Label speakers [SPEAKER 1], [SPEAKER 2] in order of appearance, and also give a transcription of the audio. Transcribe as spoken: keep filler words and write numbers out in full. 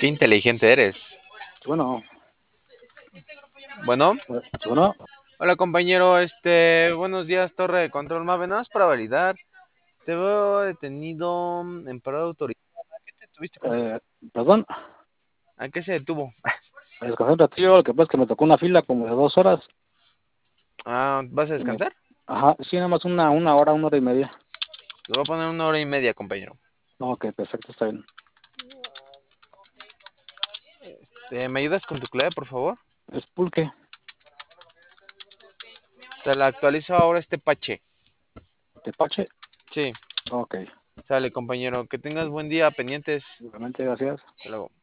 [SPEAKER 1] Qué inteligente eres.
[SPEAKER 2] Bueno,
[SPEAKER 1] Bueno,
[SPEAKER 2] eh, bueno,
[SPEAKER 1] hola compañero, este, buenos días, Torre de Control Mave, nada más para validar. Te veo detenido en parada autorizada. ¿Qué te tuviste con?
[SPEAKER 2] eh, perdón,
[SPEAKER 1] ¿A qué se detuvo?
[SPEAKER 2] me descansé un ratillo, lo que pasa es que me tocó una fila como de dos horas.
[SPEAKER 1] Ah, ¿vas a
[SPEAKER 2] Y me,
[SPEAKER 1] descansar?
[SPEAKER 2] ajá, sí, nada más una, una hora, una hora y media.
[SPEAKER 1] Te voy a poner una hora y media, compañero.
[SPEAKER 2] No, ok, perfecto, está bien.
[SPEAKER 1] Este, ¿me ayudas con tu clave, por favor?
[SPEAKER 2] Es pulque,
[SPEAKER 1] Te la actualizo ahora este pache.
[SPEAKER 2] tepache,
[SPEAKER 1] Sí,
[SPEAKER 2] ok,
[SPEAKER 1] sale, compañero. Que tengas buen día, pendientes.
[SPEAKER 2] igualmente, gracias.
[SPEAKER 1] Hasta luego.